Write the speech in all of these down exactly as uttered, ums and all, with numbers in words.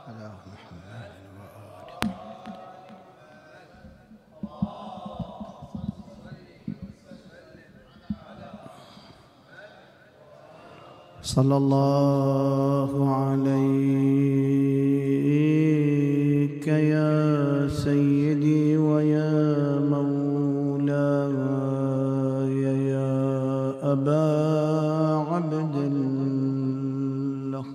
على محمد وآله. صلى الله عليك يا سيدي ويا مولاي يا أبا عبد الله،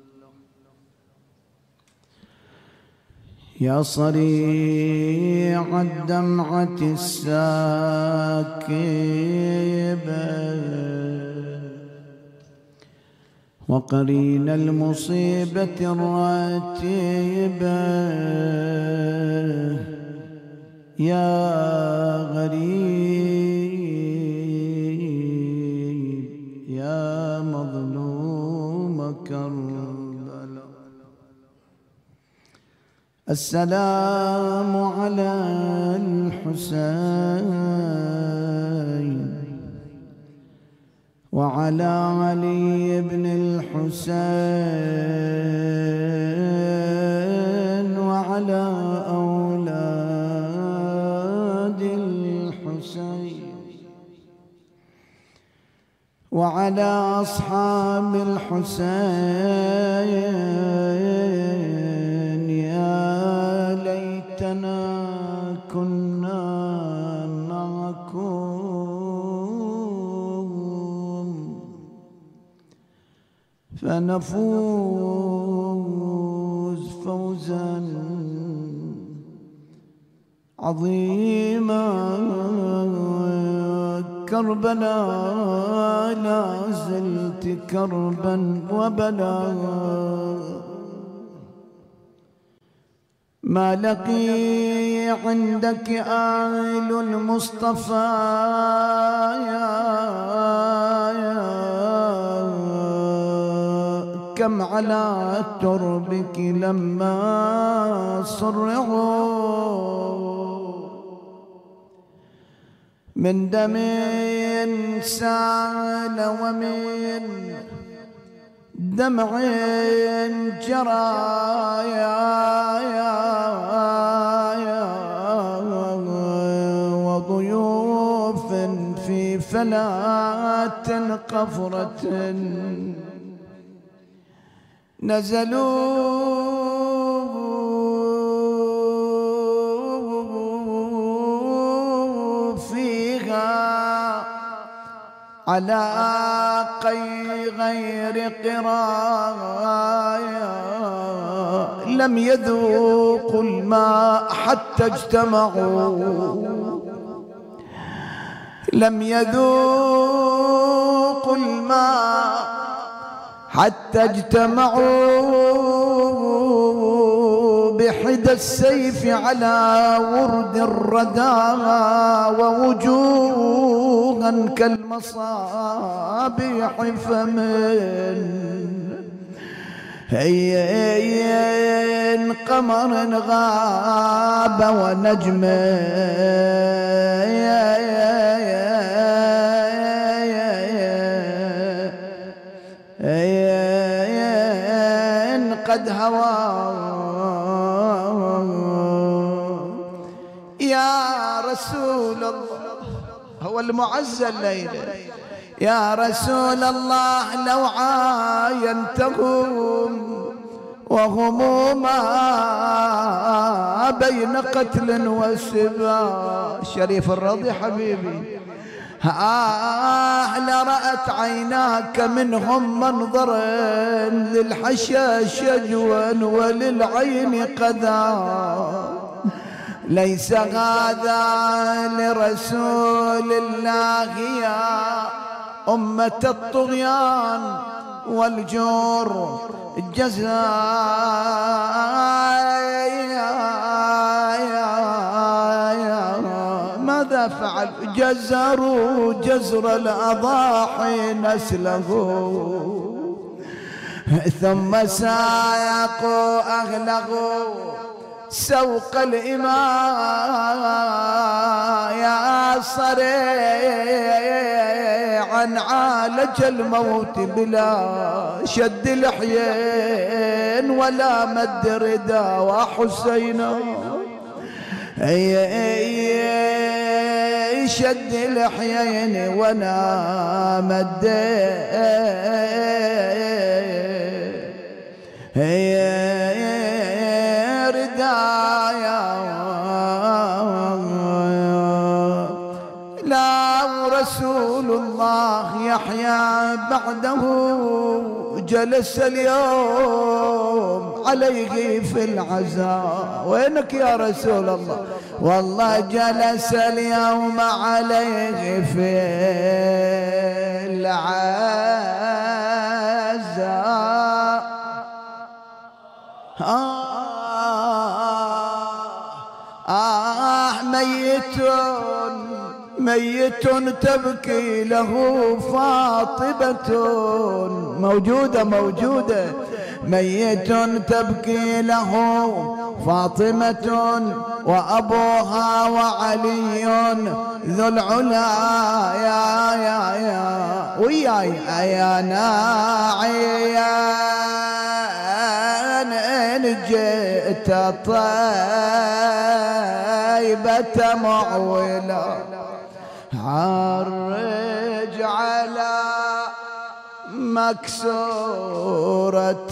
يا صريع الدمعة الساكبة وقرين المصيبة الراتبة، يا غريب يا مظلوم كربلاء. السلام على الحسين وعلى علي بن الحسين وعلى أولاد الحسين وعلى أصحاب الحسين. يا ليتنا كنا معكم فنفوز فوزا عظيما. كربلاء لا زلت كربا وبلاء، ما لقي عندك آل المصطفى يا كم على تربك لما صرعوا من دم سال ومن دمع جرى وضيوف في فلات قفرة نزلوا فيها على قي غير قرايا، لم يذوقوا الماء حتى اجتمعوا، لم يذوقوا الماء حتى اجتمعوا بحدى السيف على ورد الردى ووجوها كالمصابيح فمن هين قمر غاب ونجم قد هوى. يا رسول الله هو المعزى الليلة، يا رسول الله لو عاينتهم وهم ما بين قتل وسبا. شريف الرضي حبيبي، آه لرأت عيناك منهم منظرا للحشا شجوا وللعين قذا، ليس هذا لرسول الله يا أمة الطغيان والجور الجزاء. ماذا فعل؟ جزروا جزر الأضاحي نسله، ثم ساقوا أهله سوق الإماء يا صريعا عالج الموت بلا شد لحيين ولا مد ردا وحسينا شد لحيين وانا مد ردايا لا رسول الله يحيى بعده جلس اليوم عليه في العزاء. وينك يا رسول الله؟ والله جلس اليوم عليه في العزاء. آه آه ميت ميت تبكي له فاطمة. موجودة موجودة. ميت تبكي له فاطمة وأبوها وعلي ذو العلا. يا يا يا وياي يا ناعي إن جئت طيبة معولة عرج على مكسورة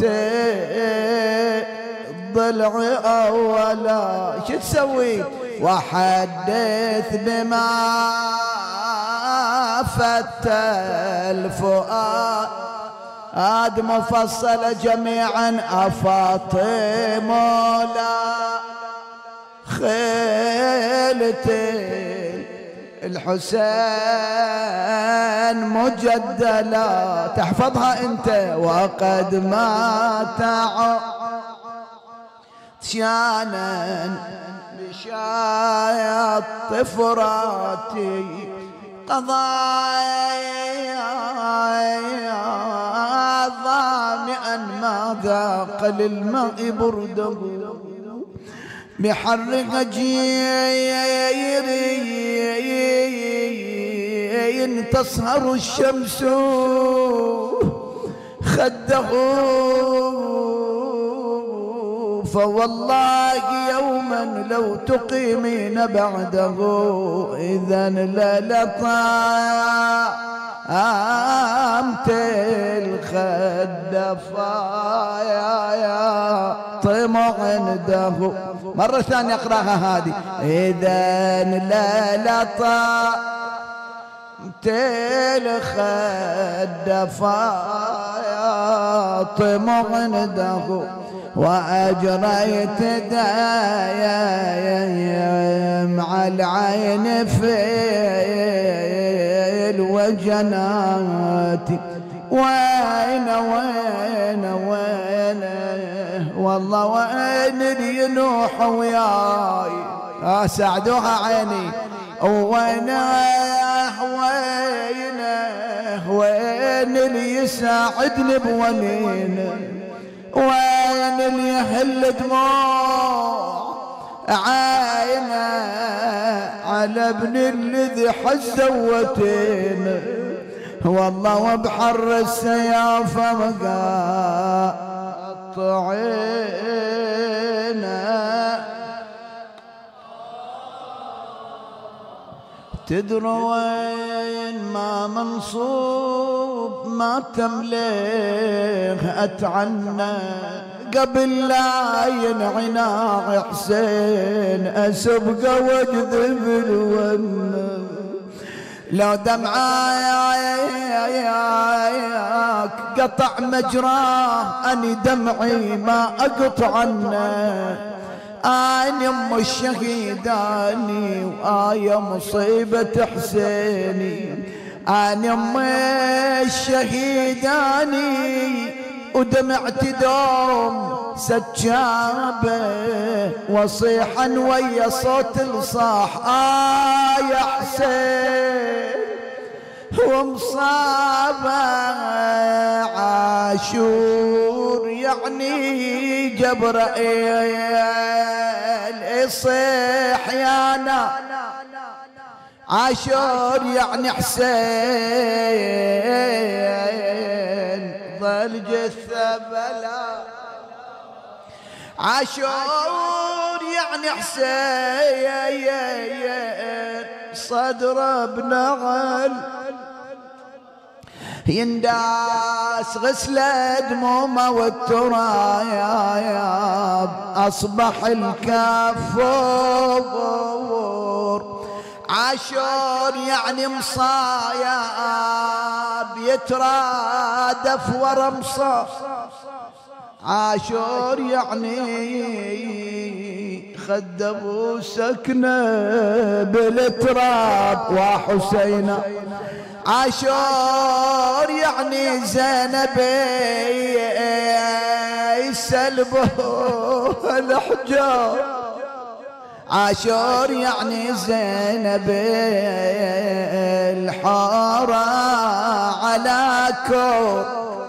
الضلع أولا. شو تسوي؟ وحدث بما فت الفؤاد آد مفصل جميعا أفاطمة لا خيلتي الحسين مجدلا. تحفظها انت. وقد مات شانا بشايا الطفراتي قضايا ظامئا ما ذاق للماء برده بحر غجير تصهر الشمس خده. فوالله يوما لو تقيمين بعده إذا للطعامت الخد فايا طمع عنده. مرة ثانية اقراها هذه. إذا للطعامت الخد فايا طمع عنده وأجريت دايم على العين في الوجنات. وين وين وين والله وين اللي ينوح وياي. آه ساعدوها عيني. وينه وينه وين اللي يساعدني بونينه. وين اللي يهل دموع عينه على ابن الذي حزوتين. والله وبحر السياف مقطعينه. تدري وين ما منصوب ما تمليه أتعنى قبل لا ينعنى حسين أسبق واجذب الون. لو دمعاك قطع مجراه أني دمعي ما أقطعنه. أنا أم الشهيداني وآية مصيبة حسيني. أنا أم الشهيداني ودمعت دوم سجابة وصيحا ويا صوت الصاح آه يا حسين ومصابة عاشور يعني جبرائيل يصيح يانا عاشور يعني حسين ظل جثة بلا عاشور يعني حسين صدره بنغل ينداس غسله دمومه والتراب اصبح الكافور عاشور يعني مصايب يترادف ورا مصاب عاشور يعني خدبوا سكنه بالتراب وحسينه عاشور يعني زينب يسلبوا الحجاب عاشور يعني زينب الحارة على كور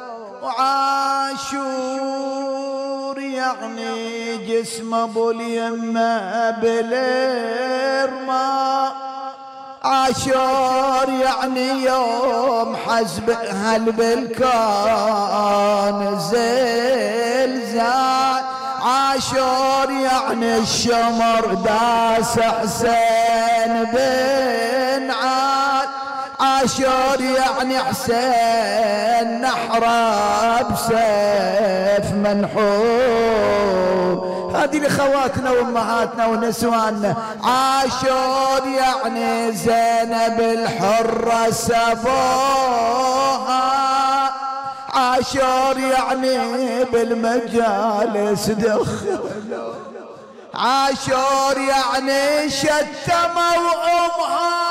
وعاشور يعني جسم ابو اليمه بالرماء عاشور يعني يوم حزب هل بالكون زلزال عاشور يعني الشمر داس حسين بن عاد عاشور يعني حسين نحره بسيف منحور هذه لخواتنا وامهاتنا ونسواننا عاشور يعني زينب الحرة سبوها عاشور يعني بالمجالس دخلوا عاشور يعني شتموا امها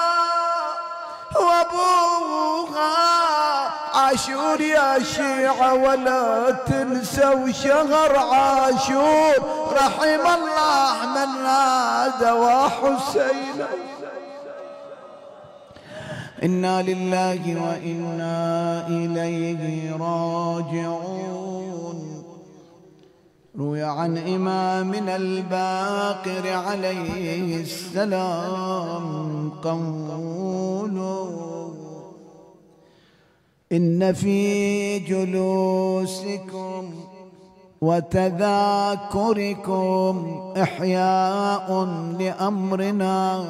وابوها عاشور يا شيعة ولا تنسوا شهر عاشور رحم الله من نادى وحسين إنا لله وإنا إليه راجعون روي عن إمامنا الباقر عليه السلام قوله إن في جلوسكم وتذاكركم إحياء لأمرنا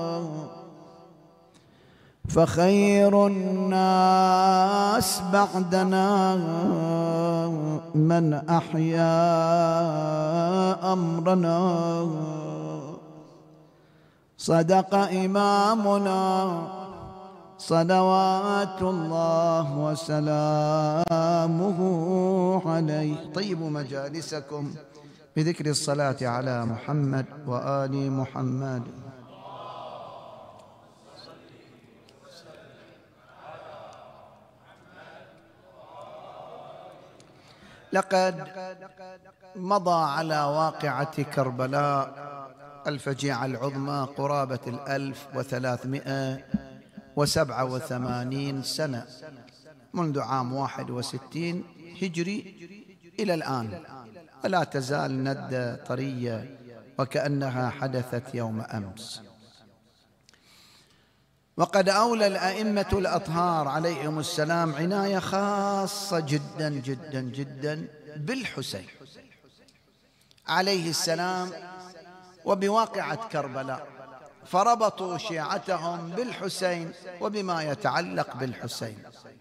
فخير الناس بعدنا من أحيا أمرنا صدق إمامنا صلوات الله وسلامه عليه طيبوا مجالسكم بذكر الصلاة على محمد وآل محمد لقد مضى على واقعة كربلاء الفجيعة العظمى قرابة الألف وثلاثمائة وسبعة وثمانين سنة منذ عام واحد وستين هجري إلى الآن ولا تزال ندة طرية وكأنها حدثت يوم أمس. وقد أولى الأئمة الأطهار عليهم السلام عناية خاصة جدا جدا جدا بالحسين عليه السلام وبواقعة كربلاء فربطوا شيعتهم بالحسين وبما يتعلق بالحسين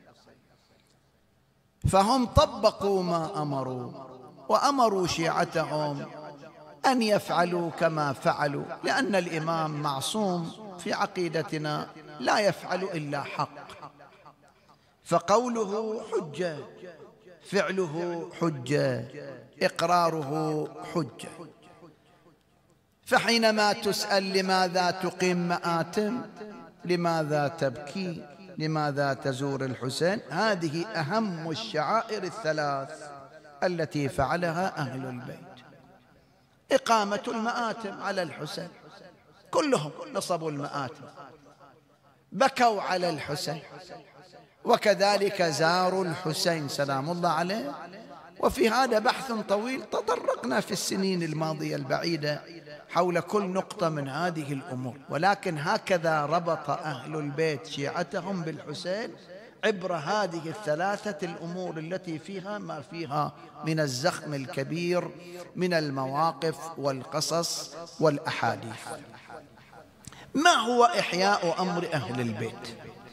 فهم طبقوا ما أمروا وأمروا شيعتهم أن يفعلوا كما فعلوا لأن الإمام معصوم في عقيدتنا لا يفعل إلا حق فقوله حجة فعله حجة إقراره حجة فحينما تسأل لماذا تقيم مآتم لماذا تبكي لماذا تزور الحسين هذه أهم الشعائر الثلاث التي فعلها أهل البيت إقامة المآتم على الحسين كلهم نصبوا المآتم بكوا على الحسين وكذلك زاروا الحسين سلام الله عليه وفي هذا بحث طويل تطرقنا في السنين الماضية البعيدة حول كل نقطة من هذه الأمور، ولكن هكذا ربط أهل البيت شيعتهم بالحسين عبر هذه الثلاثة الأمور التي فيها ما فيها من الزخم الكبير من المواقف والقصص والأحاديث. ما هو إحياء أمر أهل البيت؟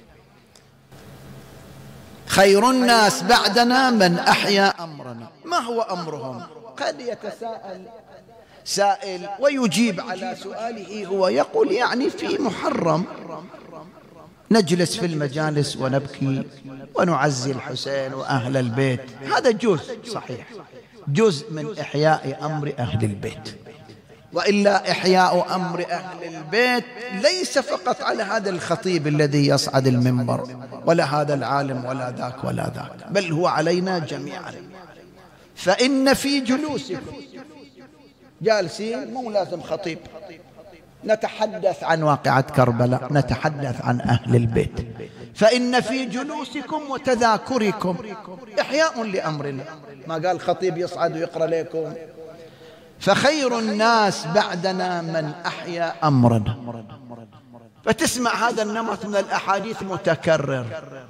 خير الناس بعدنا من أحيا أمرنا. ما هو أمرهم؟ قد يتساءل سائل ويجيب على سؤاله هو يقول يعني في محرم نجلس في المجالس ونبكي ونعزي الحسين وأهل البيت، هذا جزء صحيح، جزء من إحياء أمر أهل البيت، وإلا إحياء أمر أهل البيت ليس فقط على هذا الخطيب الذي يصعد المنبر ولا هذا العالم ولا ذاك ولا ذاك، بل هو علينا جميعا. فإن في جلوسكم جالسين مو لازم خطيب، نتحدث عن واقعة كربلاء، نتحدث عن أهل البيت، فإن في جلوسكم وتذاكركم إحياء لأمرنا. ما قال خطيب يصعد ويقرأ لكم. فخير الناس بعدنا من أحيا أمرنا. فتسمع هذا النمط من الأحاديث متكرر: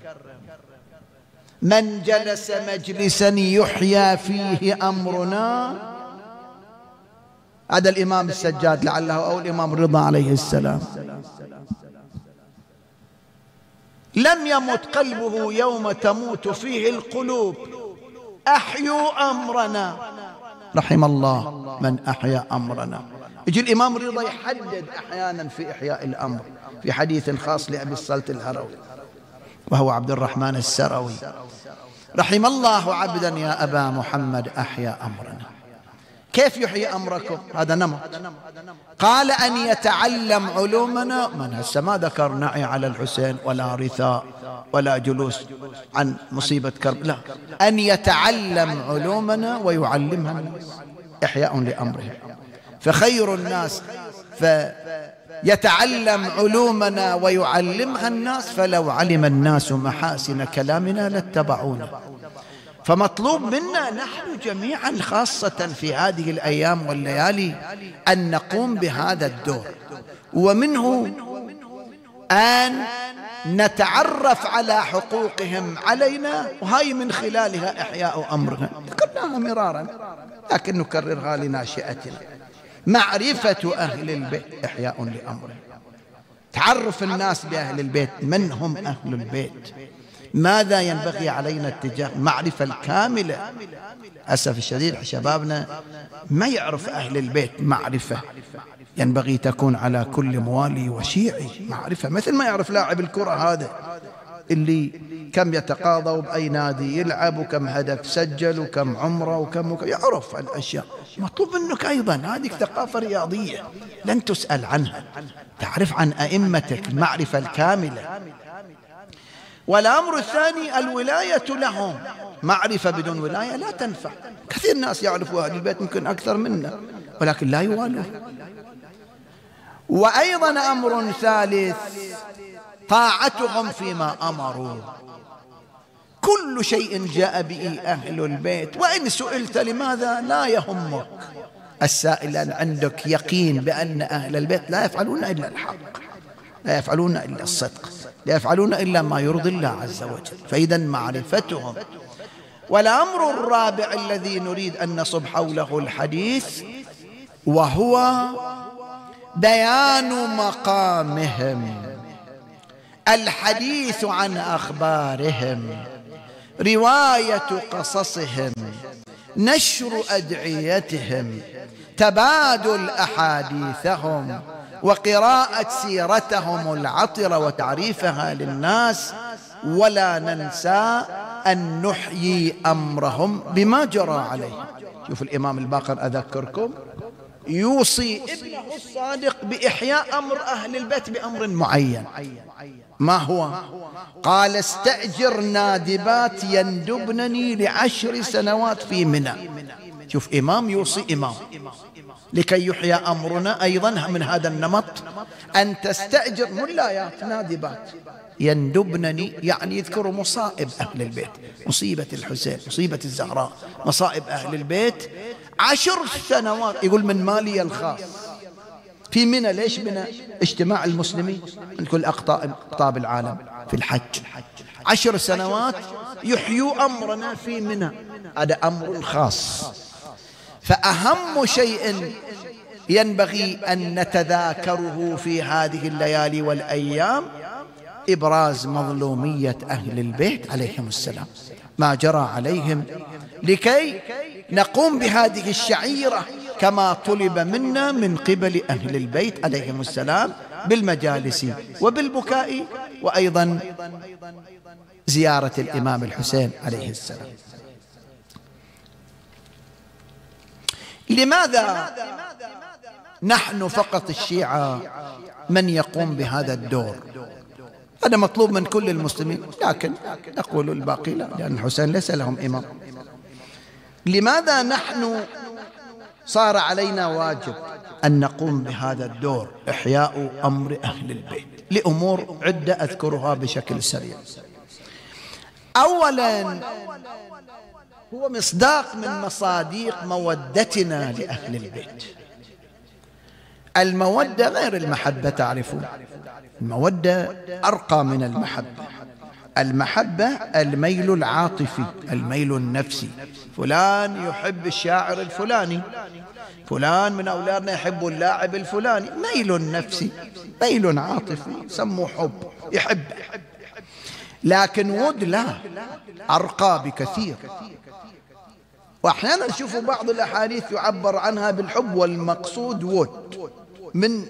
من جلس مجلسا يحيا فيه أمرنا. هذا الإمام السجاد لعله أو الإمام الرضا عليه السلام لم يمت قلبه يوم تموت فيه القلوب. أحيوا أمرنا، رحم الله من أحيا أمرنا. يجي الإمام الرضا يحدد أحيانا في إحياء الأمر في حديث خاص لأبي الصلت الهروي وهو عبد الرحمن السروي: رحم الله عبدا يا أبا محمد أحيا أمرنا. كيف يحيي أمركم؟ هذا نمط. قال أن يتعلم علومنا. من هسه ما ذكر نعي على الحسين ولا رثاء ولا جلوس عن مصيبة كرب، لا، أن يتعلم علومنا ويعلمها الناس، إحياء لأمره. فخير الناس فيتعلم علومنا ويعلمها الناس، فلو علم الناس محاسن كلامنا لاتبعونا. فمطلوب منا نحن جميعا خاصة في هذه الأيام والليالي أن نقوم بهذا الدور، ومنه أن نتعرف على حقوقهم علينا، وهي من خلالها إحياء أمرنا. ذكرناها مرارا لكن نكررها لناشئتنا: معرفة أهل البيت إحياء لأمرهم. تعرف الناس بأهل البيت، من هم أهل البيت، ماذا ينبغي علينا اتجاه المعرفة الكاملة. أسف الشديد شبابنا ما يعرف أهل البيت معرفة ينبغي تكون على كل موالي وشيعي، معرفة مثل ما يعرف لاعب الكرة هذا اللي كم يتقاضى بأي نادي يلعب وكم هدف سجل وكم عمره وكم يعرف الأشياء. مطلوب منك أيضا هذه ثقافة رياضية لن تسأل عنها، تعرف عن أئمتك المعرفة الكاملة. والأمر الثاني الولاية لهم. معرفة بدون ولاية لا تنفع. كثير ناس يعرفوا أهل البيت يمكن أكثر منا ولكن لا يوالوا. وأيضا أمر ثالث طاعتهم فيما أمروا. كل شيء جاء به أهل البيت، وإن سئلت لماذا لا يهمك. السائل أن عندك يقين بأن أهل البيت لا يفعلون إلا الحق، لا يفعلون إلا الصدق، لا يفعلون إلا ما يرضي الله عز وجل. فإذا معرفتهم. والأمر الرابع الذي نريد أن نصب حوله الحديث وهو بيان مقامهم، الحديث عن أخبارهم، رواية قصصهم، نشر أدعيتهم، تبادل أحاديثهم، وقراءة سيرتهم العطرة وتعريفها للناس. ولا ننسى أن نحيي أمرهم بما جرى عليه. شوف الإمام الباقر أذكركم يوصي ابنه الصادق بإحياء أمر أهل البيت بأمر معين. ما هو؟ قال: استأجر نادبات يندبنني لعشر سنوات في منى. شوف إمام يوصي إمام لكي يحيى أمرنا. أيضا من هذا النمط أن تستأجر ملايات نادبات يندبنني، يعني يذكر مصائب أهل البيت، مصيبة الحسين، مصيبة الزهراء، مصائب أهل البيت. عشر سنوات يقول من مالي الخاص في منى. ليش منى؟ اجتماع المسلمين من كل أقطاب العالم في الحج. عشر سنوات يحيوا أمرنا في منى، هذا أمر خاص. فأهم شيء ينبغي أن نتذاكره في هذه الليالي والأيام إبراز مظلومية أهل البيت عليهم السلام، ما جرى عليهم، لكي نقوم بهذه الشعيرة كما طلب منا من قبل أهل البيت عليهم السلام بالمجالس وبالبكاء، وأيضا زيارة الإمام الحسين عليه السلام. لماذا نحن فقط الشيعة من يقوم بهذا الدور؟ هذا مطلوب من كل المسلمين، لكن نقول الباقي لا، لأن الحسين ليس لهم إمام. لماذا نحن صار علينا واجب أن نقوم بهذا الدور، إحياء أمر أهل البيت؟ لأمور عدة أذكرها بشكل سريع. أولا، هو مصداق من مصاديق مودتنا لأهل البيت. المودة غير المحبة، تعرفون المودة أرقى من المحبة. المحبة الميل العاطفي، الميل النفسي، فلان يحب الشاعر الفلاني، فلان من أولادنا يحب اللاعب الفلاني، ميل نفسي، ميل عاطفي، سموه حب، يحب. لكن ود لا، أرقى بكثير. وأحيانا نشوف بعض الأحاديث يعبر عنها بالحب، والمقصود ود. من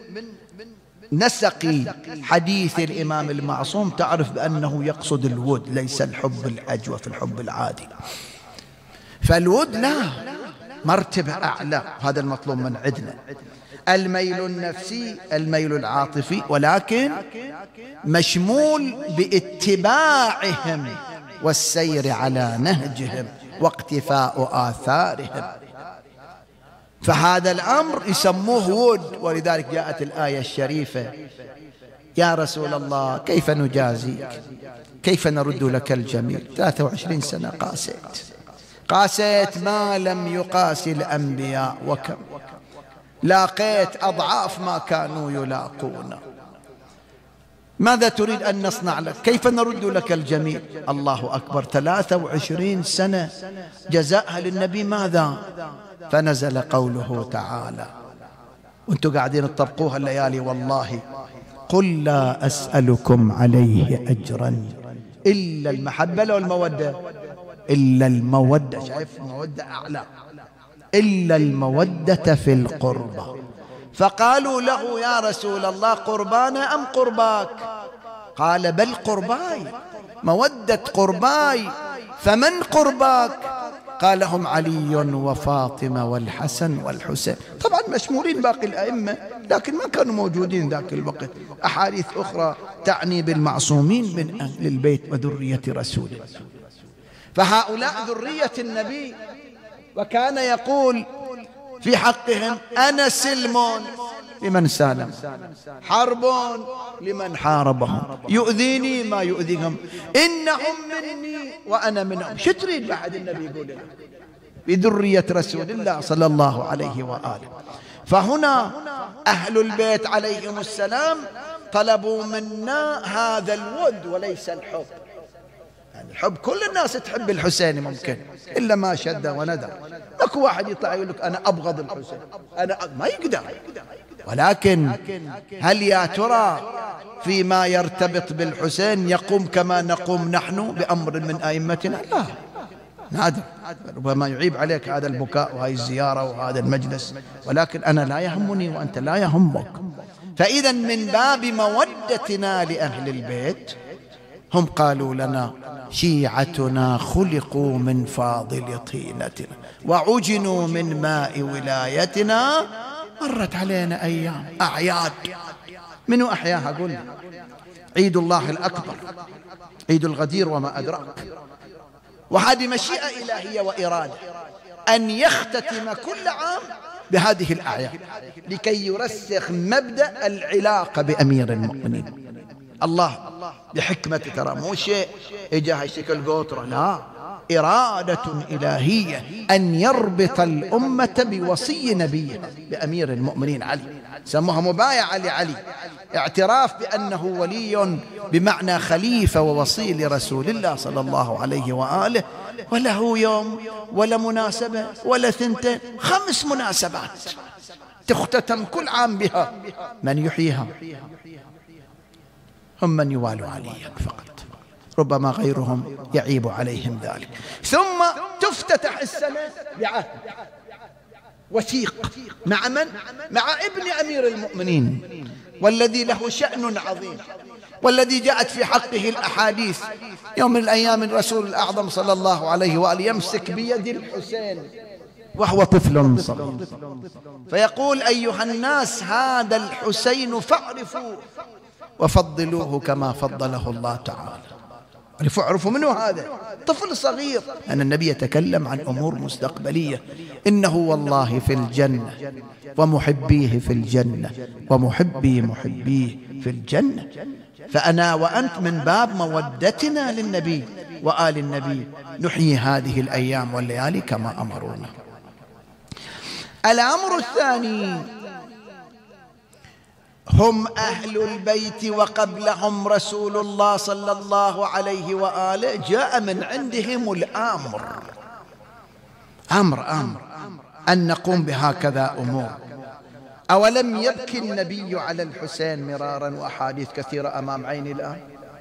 نسق حديث الإمام المعصوم تعرف بأنه يقصد الود، ليس الحب العجوة في الحب العادي. فالود لا، مرتبة أعلى، هذا المطلوب من عندنا. الميل النفسي، الميل العاطفي، ولكن مشمول باتباعهم والسير على نهجهم واقتفاء آثارهم. فهذا الأمر يسموه ود. ولذلك جاءت الآية الشريفة: يا رسول الله كيف نجازيك، كيف نرد لك الجميل. ثلاثة وعشرين سنة قاسيت قاسيت ما لم يقاس الأنبياء، وكم لاقيت أضعاف ما كانوا يلاقون. ماذا تريد أن نصنع لك؟ كيف نرد لك الجميل؟ الله أكبر، ثلاثة وعشرين سنة جزاءها للنبي ماذا؟ فنزل قوله تعالى، وانتم قاعدين تطبقوها الليالي والله: قل لا أسألكم عليه أجرا إلا المحبة. لو المودة، إلا المودة، شايف المودة أعلى، إلا المودة في القربى. فقالوا له: يا رسول الله قربانا أم قرباك؟ قال: بل قرباي، مودة قرباي. فمن قرباك؟ قال: هم علي وفاطمة والحسن والحسين. طبعا مشمولين باقي الأئمة، لكن ما كانوا موجودين ذاك الوقت. أحاديث أخرى تعني بالمعصومين من أهل البيت وذرية رسوله. فهؤلاء ذرية النبي، وكان يقول في حقهم: أنا سلم لمن سالم، حرب لمن حاربهم، يؤذيني ما يؤذيهم، إنهم مني وأنا منهم. شو تريد بعد النبي يقول لنا بذرية رسول الله صلى الله عليه وآله؟ فهنا أهل البيت عليهم السلام طلبوا منا هذا الود وليس الحب. يعني الحب كل الناس تحب الحسين ممكن، إلا ما شد وندر. اكو واحد يطلع يقول لك أنا أبغض الحسين، أنا ما يقدر. ولكن هل يا ترى فيما يرتبط بالحسين يقوم كما نقوم نحن بأمر من أئمتنا؟ لا، نادر. ربما يعيب عليك هذا البكاء وهذه الزيارة وهذا المجلس، ولكن أنا لا يهمني وأنت لا يهمك. فإذا من باب مودتنا لأهل البيت هم قالوا لنا: شيعتنا خلقوا من فاضل طينتنا وعجنوا من ماء ولايتنا. مرت علينا أيام أعياد، منو أحياها؟ قلنا عيد الله الأكبر، عيد الغدير وما أدراك. وهذه مشيئة إلهية وإرادة أن يختتم كل عام بهذه الأعياد لكي يرسخ مبدأ العلاقة بأمير المؤمنين. الله بحكمته، ترى مو شيء إجا هالشكل قطرة، لا، إرادة إلهية أن يربط الأمة بوصي نبيه بأمير المؤمنين علي، سموها مبايعة لعلي، اعتراف بأنه ولي بمعنى خليفة ووصي لرسول الله صلى الله عليه وآله. وله يوم ولا مناسبة ولا ثنتين، خمس مناسبات تختتم كل عام بها. من يحييها؟ هم من يوالوا عليا فقط، ربما غيرهم يعيب عليهم ذلك. ثم تفتتح السنة بعهد وثيق مع من؟ مع ابن أمير المؤمنين، والذي له شأن عظيم، والذي جاءت في حقه الأحاديث. يوم من الأيام الرسول الأعظم صلى الله عليه وآله يمسك بيد الحسين وهو طفل صغير، فيقول: أيها الناس، هذا الحسين فاعرفوا وفضلوه كما فضله الله تعالى. عرفوا عرفوا منه هذا طفل صغير، أن النبي يتكلم عن أمور مستقبلية. إنه والله في الجنة ومحبيه في الجنة ومحبي محبيه في الجنة، فأنا وأنت من باب مودتنا للنبي وآل النبي نحيي هذه الأيام والليالي كما أمرونا. الأمر الثاني هم أهل البيت، وقبلهم رسول الله صلى الله عليه وآله، جاء من عندهم الأمر، أمر أمر أن نقوم بهكذا أمور. أولم يبكي النبي على الحسين مرارا، وأحاديث كثيرة أمام عيني الآن،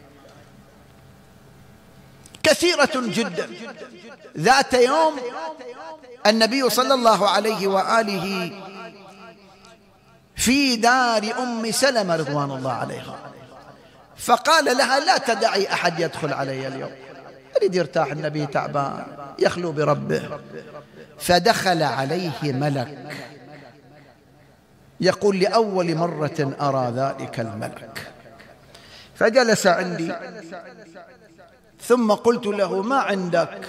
كثيرة جدا. ذات يوم النبي صلى الله عليه وآله في دار أم سلمة رضوان الله عليها، فقال لها: لا تدعي أحد يدخل علي اليوم، أريد يرتاح، النبي تعبان يخلو بربه. فدخل عليه ملك، يقول: لأول مرة أرى ذلك الملك. فجلس عندي، ثم قلت له: ما عندك؟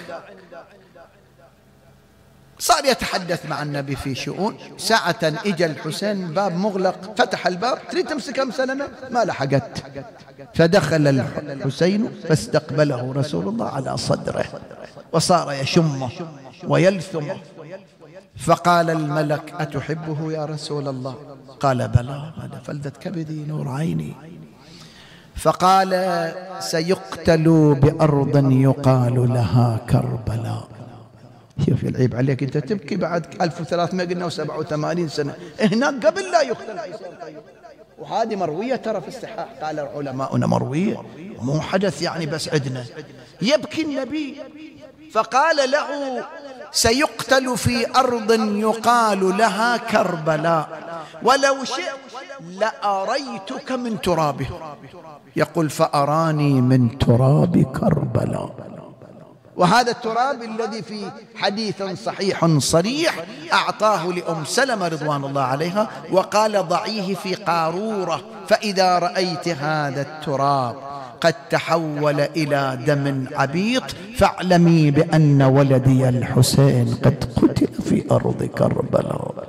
صار يتحدث مع النبي في شؤون. ساعة إجا الحسين، باب مغلق، فتح الباب، تريد تمسك أم سلمة؟ ما لحقت. فدخل الحسين فاستقبله رسول الله على صدره، وصار يشمه ويلثمه. فقال الملك: أتحبه يا رسول الله؟ قال: بلى، هذا فلذة كبدي نور عيني. فقال: سيقتل بأرض يقال لها كربلاء. شوف العيب عليك، أنت تبكي بعد ألف وثلاثمائة قلنا وسبعة وثمانين سنة، هناك قبل لا يقتل عيسى. وهذه مروية ترى في الصحاح، قال علماؤنا مروية، مو حدث يعني بس عندنا. يبكي النبي، فقال له: سيقتل في أرض يقال لها كربلاء، ولو شئت لأريتك من ترابه. يقول: فأراني من تراب كربلاء. وهذا التراب الذي في حديث صحيح صريح أعطاه لأم سلمة رضوان الله عليها، وقال: ضعيه في قارورة، فإذا رأيت هذا التراب قد تحول إلى دم عبيط فاعلمي بأن ولدي الحسين قد قتل في أرض كربلاء.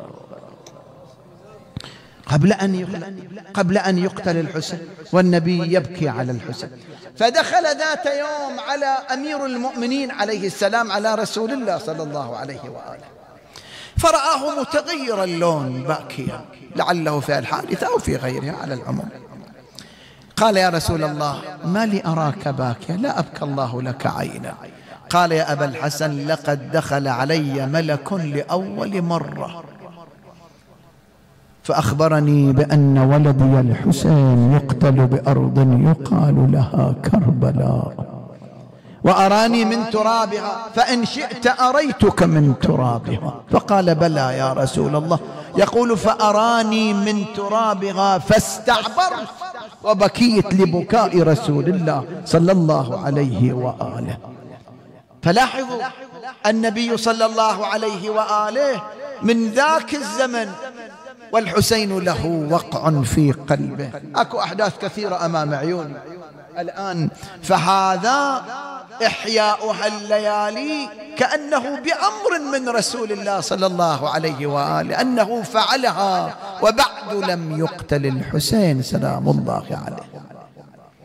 قبل أن يقتل, قبل أن يقتل الحسين، والنبي يبكي على الحسين. فدخل ذات يوم على أمير المؤمنين عليه السلام، على رسول الله صلى الله عليه وآله، فرآه متغير اللون باكيا، لعله في الحادثة أو في غيرها على العموم. قال: يا رسول الله، ما لي أراك باكيا؟ لا أبكى الله لك عينا. قال: يا أبا الحسن، لقد دخل علي ملك لأول مرة فأخبرني بأن ولدي الحسين يقتل بأرض يقال لها كربلاء، وأراني من ترابها، فإن شئت أريتك من ترابها. فقال: بلى يا رسول الله. يقول: فأراني من ترابها فاستعبرت وبكيت لبكاء رسول الله صلى الله عليه وآله. فلاحظوا النبي صلى الله عليه وآله من ذاك الزمن والحسين له وقع في قلبه. أكو أحداث كثيرة أمام عيوني الآن، فهذا إحياؤها الليالي كأنه بأمر من رسول الله صلى الله عليه وآله أنه فعلها، وبعد لم يقتل الحسين سلام الله عليه.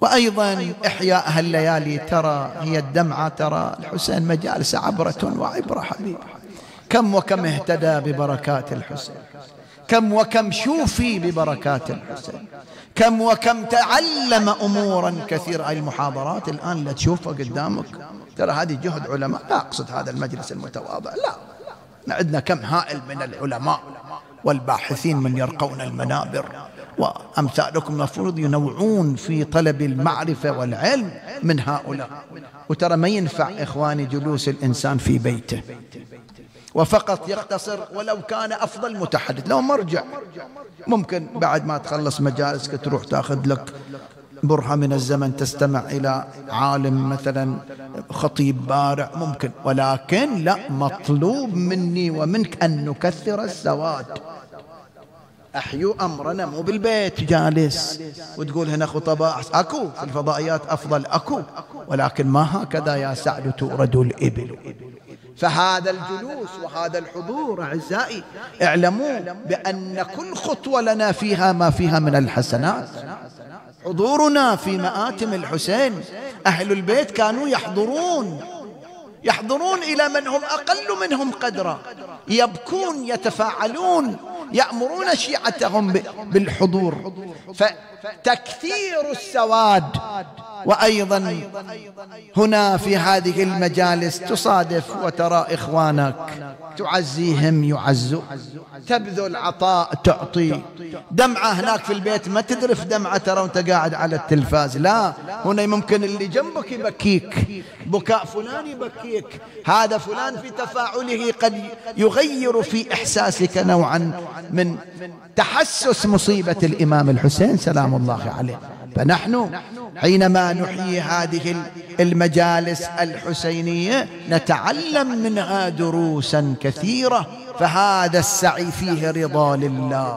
وأيضا إحياء هالليالي ترى هي الدمعة، ترى الحسين مجالس عبرة وعبرة حبيبي. كم وكم اهتدى ببركات الحسين، كم وكم شوفي ببركات الحسين، كم وكم تعلم أمورا كثيرة. هاي المحاضرات الآن اللي تشوفها قدامك ترى هذه جهد علماء، لا أقصد هذا المجلس المتواضع، لا، عندنا كم هائل من العلماء والباحثين من يرقون المنابر، وأمثالكم المفروض ينوعون في طلب المعرفة والعلم من هؤلاء. وترى ما ينفع إخواني جلوس الإنسان في بيته وفقط يقتصر، ولو كان أفضل متحدث لو مرجع، ممكن بعد ما تخلص مجالسك تروح تأخذ لك برهة من الزمن تستمع إلى عالم مثلا خطيب بارع ممكن، ولكن لا، مطلوب مني ومنك أن نكثر السواد. أحيوا أمرنا، مو بالبيت جالس وتقول هنا خطباء، أكو في الفضائيات أفضل، أكو، ولكن ما هكذا يا سعد تورد الإبل. فهذا الجلوس وهذا الحضور أعزائي اعلموا بأن كل خطوة لنا فيها ما فيها من الحسنات. حضورنا في مآتم الحسين، أهل البيت كانوا يحضرون يحضرون إلى من هم أقل منهم قدرا، يبكون، يتفاعلون، يأمرون شيعتهم بالحضور. فتكثير السواد. وأيضا هنا في هذه المجالس تصادف وترى إخوانك تعزيهم يعزوا، تبذل عطاء تعطي. دمعة هناك في البيت ما تذرف دمعة ترى وانت قاعد على التلفاز، لا، هنا ممكن اللي جنبك يبكيك، بكاء فلان يبكيك، هذا فلان في تفاعله قد يغير في إحساسك نوعا من تحسس مصيبة الإمام الحسين سلام الله عليه. فنحن حينما نحيي هذه المجالس الحسينية نتعلم منها دروسا كثيرة، فهذا السعي فيه رضا لله.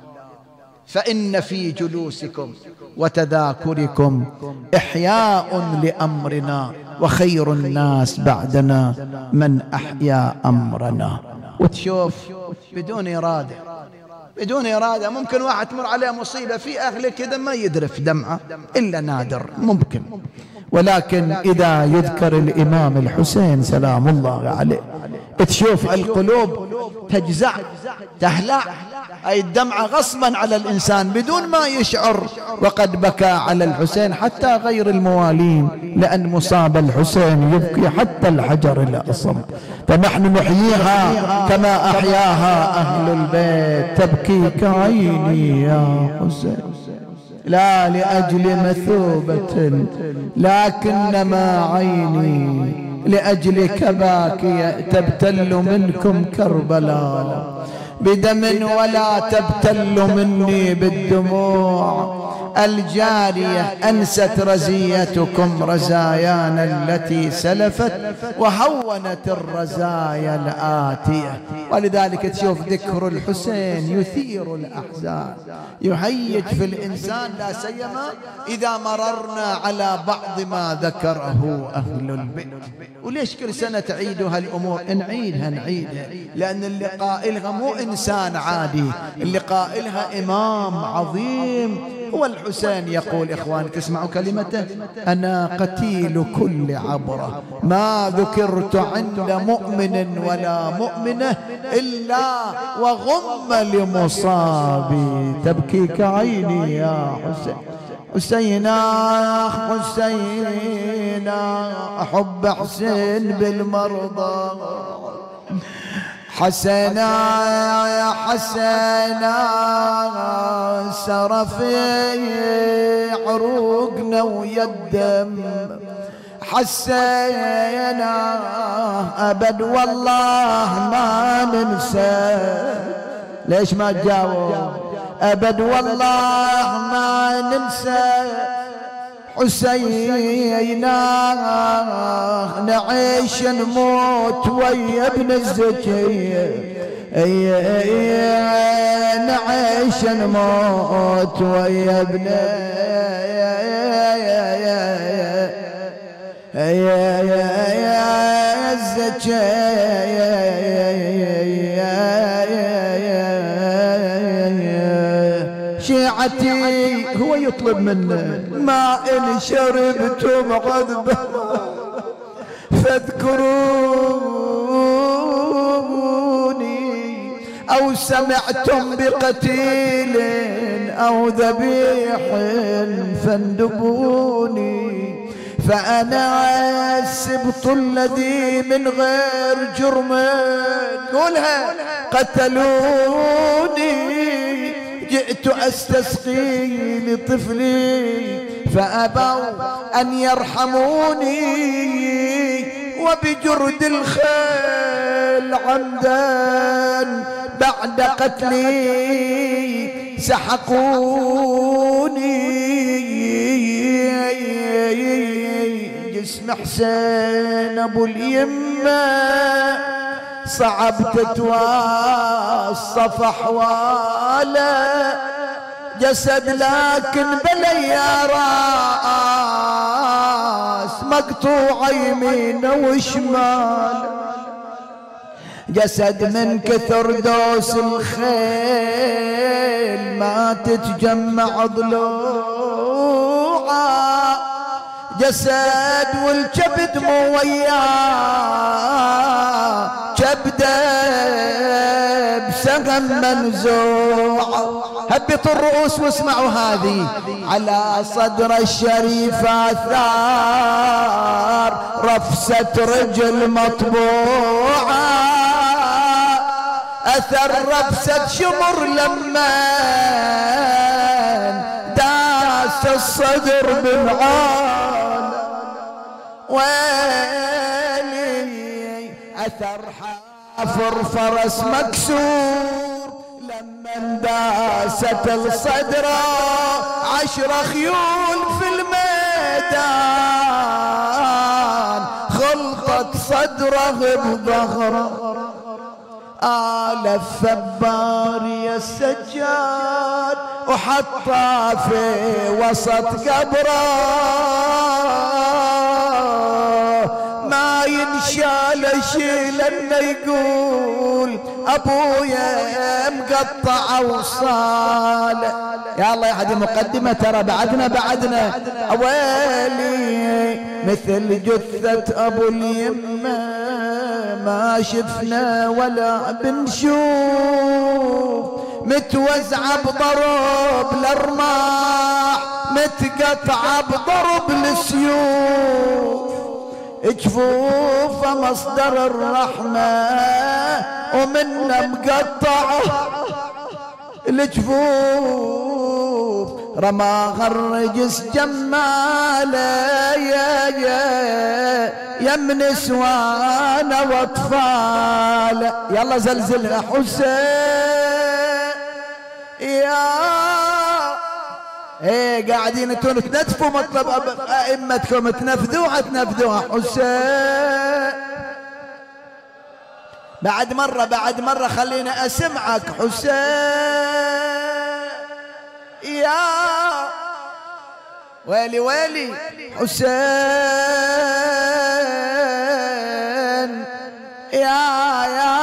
فإن في جلوسكم وتذاكركم إحياء لأمرنا، وخير الناس بعدنا من أحيا أمرنا. وتشوف بدون إرادة بدون إرادة ممكن واحد تمر عليه مصيبة في أهله كذا ما يدرف دمعة إلا نادر ممكن، ولكن إذا يذكر الإمام الحسين سلام الله عليه تشوف القلوب تجزع تهلع، أي الدمعة غصبا على الإنسان بدون ما يشعر، وقد بكى على الحسين حتى غير الموالين، لأن مصاب الحسين يبكي حتى الحجر الأصم. فنحن نحييها كما أحياها أهل البيت. تبكيك عيني يا حسين لا لأجل مثوبة، لكنما عيني لأجلك باكية، تبتل منكم كربلاء بدم ولا تبتل مني بالدموع. الجارية أنست رزيتكم رزايانا التي سلفت، وهونت الرزايا الآتية. ولذلك تشوف ذكر الحسين يثير الأحزان، يهيج في الإنسان، لا سيما إذا مررنا على بعض ما ذكره أهل البيت. وليش كل سنة تعيدوا هالأمور؟ نعيدها نعيدها لأن اللي قائلها مو إنسان عادي، اللي قائلها إمام عظيم هو الحسين. يقول إخواني تسمعوا كلمته: أنا قتيل كل عبرة، ما ذكرت عند مؤمن ولا مؤمنة إلا وغم لمصابي. تبكيك عيني يا حسين، حسينا حسينا أحب حسين بالمرضى، حسنا يا حسنا سر في عروقنا ويدم، حسينا أبد والله ما ننسى. ليش ما تجاوب؟ أبد والله ما ننسى حسينا، نعيش نموت ويا ابن الزكية، نعيش نموت ويا ابن الزكية. شيعتي هو يطلب منه ما إن شربتم عذبة فاذكروني، أو سمعتم بقتيل أو ذبيح فاندبوني، فأنا السبط الذي من غير جرم قولها قتلوني، جئت أستسقي لطفلي فأبوا أن يرحموني، وبجرد الخيل عمدا بعد قتلي سحقوني، جسم حسين أبو اليمة صعب تتوصف أحواله، جسد لكن بلي يا راس مقطوع يمين وشمال، جسد من كثر دوس الخيل ما تتجمع ضلوعه، جسد والكبد مو وياه كبده بسهم منزوع. هبطوا الرؤوس واسمعوا هذه. على صدر الشريف آثار رفسة رجل مطبوعة، أثر رفسة شمر لما داس الصدر بالعال، ويلي أثر حافر فرس مكسور لما انداست الصدر، عشر خيول في الميدان خلطت صدره بظهره، آل الثبار يا السجاد وحطه في وسط قبره، ما ينشال شي لما يقول ابويا مقطع وصال. يا الله يا حد المقدمة ترى بعدنا بعدنا اويلي، مثل جثة ابو اليمة ما شفنا ولا بنشوف، متوزعة بضرب الارماح متقطعة بضرب السيوف، جفوف مصدر الرحمة ومنا مقطعة الجفوف، رماها الرجس جمالة يا يا يا من نسوان واطفال. يلا زلزلنا حسين يا ايه قاعدين انتم تنتفوا مطلب ائمتكم، تنفذوها تنفذوها حسين. بعد مرة بعد مرة خلينا اسمعك حسين يا ويلي ويلي حسين يا يا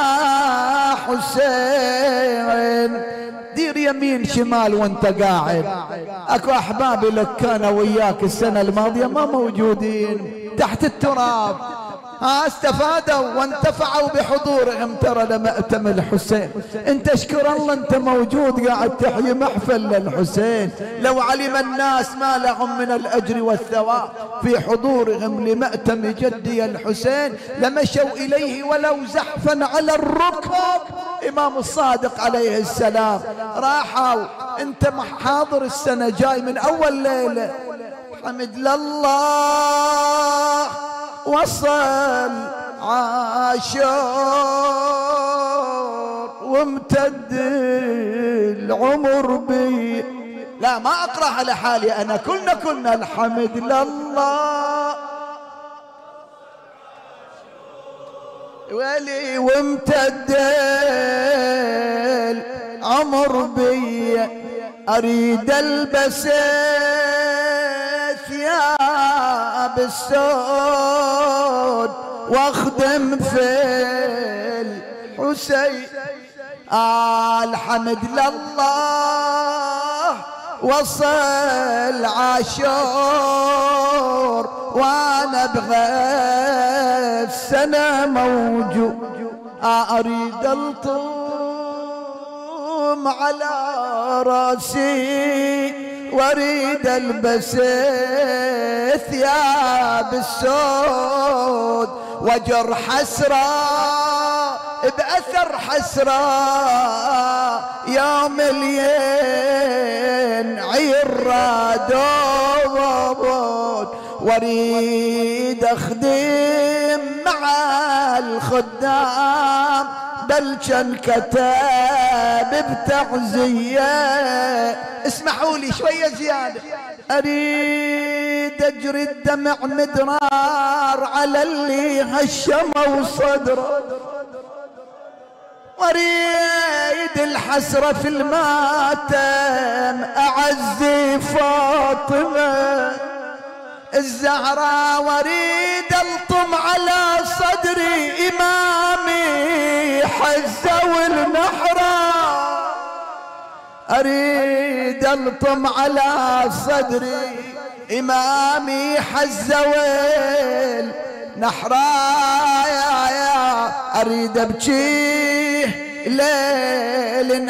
حسين، دير يمين شمال وانت قاعد. اكو احبابي لك كانوا وياك السنة الماضية ما موجودين تحت التراب، ها استفادوا وانتفعوا بحضورهم ترى لمأتم الحسين. انت اشكر الله انت موجود قاعد تحيي محفل للحسين. لو علم الناس ما لهم من الاجر والثواب في حضورهم لمأتم جدي الحسين لمشوا اليه ولو زحفا على الركب. امام الصادق عليه السلام راحوا، انت حاضر السنة جاي من اول ليلة. حمد لله وصل عاشور وامتد العمر بي. لا ما اقرا على حالي انا، كلنا كلنا الحمد لله ولي وامتد العمر بي، اريد البس ثياب السود واخدم في الحسين. آه الحمد لله وصل عاشور وانا بغيت سنة موجود، اريد الطم على راسي واريد البس ثياب السود، وجر حسرة بأثر حسرة يوم الين عير رادود، واريد اخدم مع الخدام بل كان كتاب بتعزية. اسمحوا لي شوية زيادة، اريد اجري الدمع مدرار على اللي هشموا صدره، واريد الحسرة في الماتم اعزي فاطمة الزهراء، واريد الطم على صدري امامي حزة والنحرة، اريد الطم على صدري امامي حزة والنحرة، يا يا اريد ابكيه ليل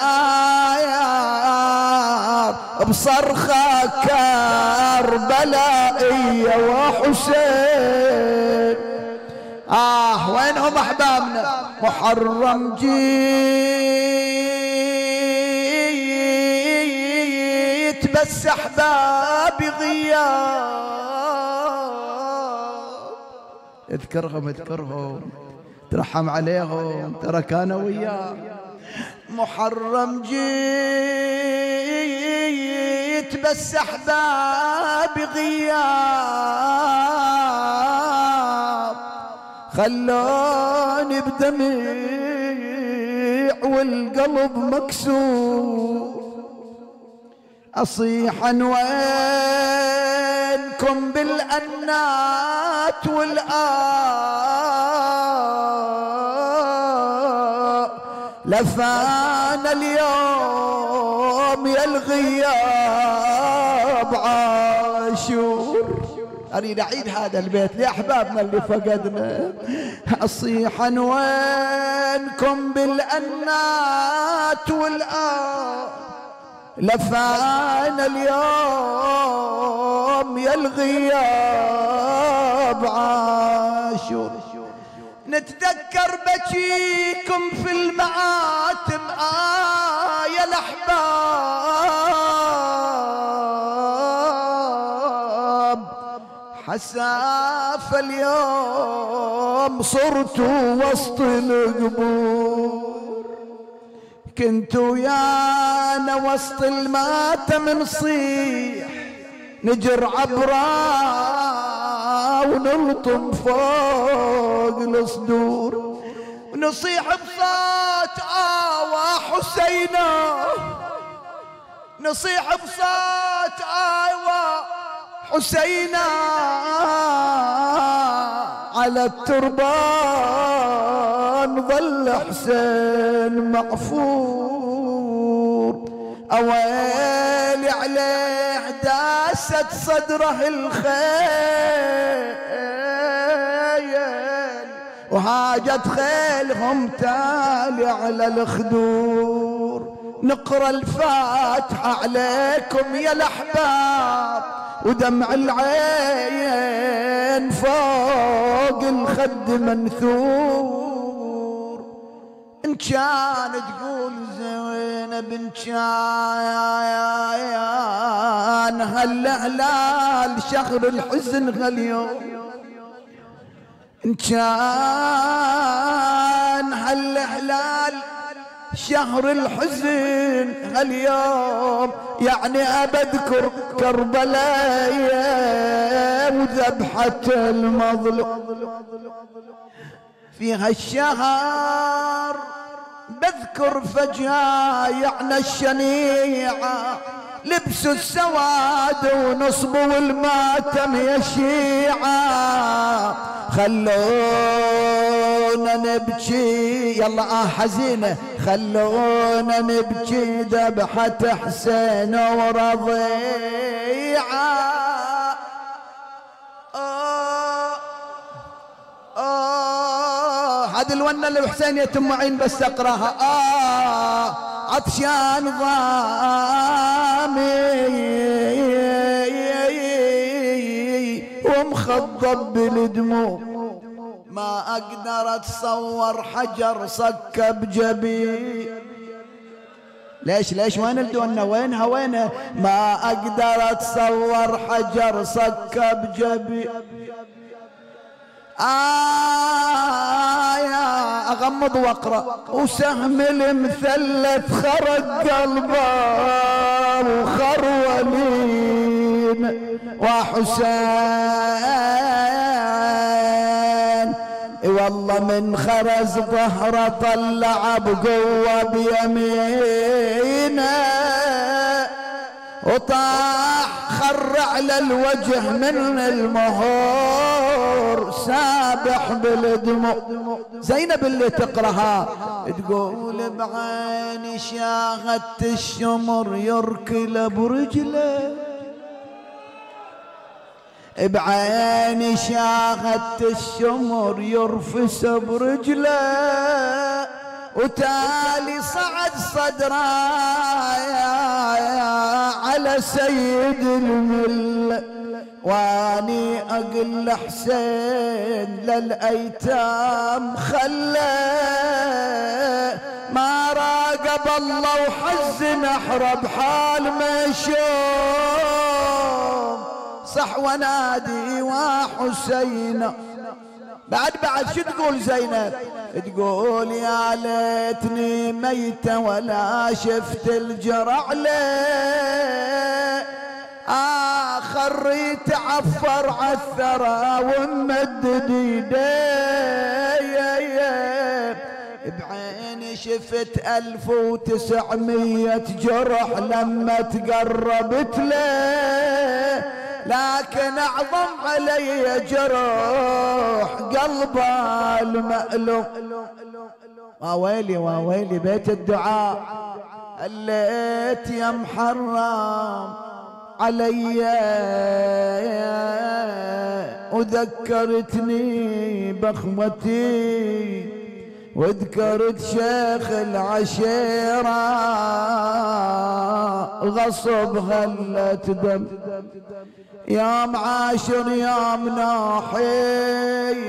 نهار بصرخة كربلائية وحسين. آه وينهم أحبابنا؟ محرم جيت بس أحبابي غياب، اذكرهم اذكرهم ترحم عليهم ترى كانوا وياه. محرم جيت بس أحبابي غياب، خلوني بدمع والقلب مكسور، أصيحا وينكم بالأنات والآه، لفانا اليوم يا الغياب عاشور. أريد أعيد هذا البيت لأحبابنا اللي فقدنا. أصيحا وينكم بالأنات والآه، لفانا اليوم يا الغياب عاشور، نتذكر بكيكم في المعاتم آه يا الأحباب، حساف اليوم صرت وسط القبور، كنتوا ويانا وسط الماتم نصيح نجر عبرا ونلطم فوق الصدور، ونصيح بصوت آوى حسينا، نصيح بصوت آوى حسينا، على التربان ظل حسين معفور، أويلي عليه داست صدره الخيل، وهاجت خيلهم تالي على الخدور، نقرأ الفاتحة عليكم يا الأحباب، ودمع العين فوق الخد منثور، إن كان تقول زينب إن كان هالهلال شهر الحزن هاليوم، إن كان هالهلال شهر الحزن هاليوم، يعني أبذكر كربلاء وذبحة المظلوم، في هالشهر بذكر فجايعنا الشنيعة، لبسوا السواد ونصبوا الماتم يا شيعة، خلونا نبكي يلا آه حزينة، خلونا نبكي ذبحة حسين ورضيعة. آه آه هذه الونة للحسين يتم معين بس اقراها. آه عطشان ضامي ومخضب بالدموع، ما اقدر اتصور حجر صك بجبي. ليش ليش وين الدونة وينها وينها؟ ما اقدر اتصور حجر صك بجبي. آه يا أغمض وأقرأ. وسهم المثلث خرج قلبه وخرولين وحسين والله من خرز ظهره طلع بقوة بيمينه وطاح خر على الوجه من المهور سابح بالدموع. زينب اللي تقرأها تقول بعيني شاهدت الشمر يركل برجله، بعيني شاهدت الشمر يرفس برجله وتالي صعد صدرايا على سيد الملة واني اقل حسين للايتام خلى ما راقب الله وحزن احرب حال مشوم صح ونادي وحسين. بعد بعد شو تقول زينب؟ تقول يا ليتني ميتة ولا شفت الجرع ليه آخر يتعفر عالثرى ومدد يديه بعيني شفت ألف وتسعمية جرح لما تقربت له لكن اعظم علي جروح قلب المألوف. وويلي وويلي بيت الدعاء الليت يا محرم علي وذكرتني بخمتي وذكرت شيخ العشيرة غصب غلت دم يا معاشر يا مناحي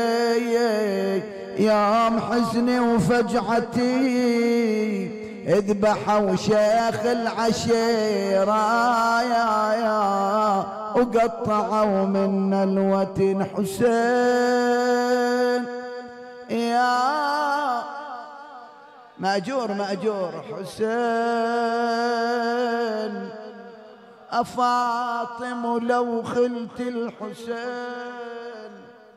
يا محزني وفجعتي اذبحوا شيخ العشيرة يا يا وقطعوا من الوتن حسين يا مأجور مأجور حسين أفاطم لو خلت الحسين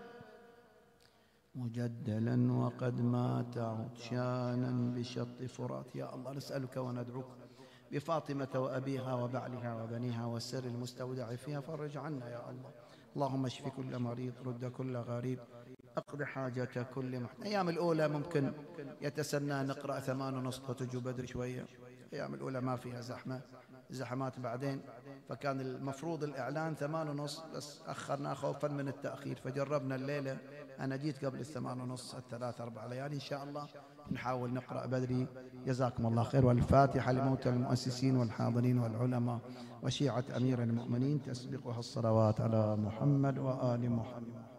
مجدلا وقد مات عطشانا بشط فرات. يا الله نسألك وندعوك بفاطمة وأبيها وبعلها وبنيها والسر المستودع فيها فرج عنا يا الله. اللهم اشف كل مريض رد كل غريب اقض حاجة كل محتاج. الأيام الأولى ممكن يتسنى نقرأ ثمان ونص وتجو بدري شوية. الأيام الأولى ما فيها زحمة زحمات بعدين فكان المفروض الإعلان ثمان ونص بس أخرنا خوفا من التأخير فجربنا الليلة. أنا جيت قبل الثمان ونص الثلاث أربع ليالي إن شاء الله نحاول نقرأ بدري. جزاكم الله خير. والفاتحة لموتى المؤسسين والحاضرين والعلماء وشيعة أمير المؤمنين تسبقها الصلوات على محمد وآل محمد.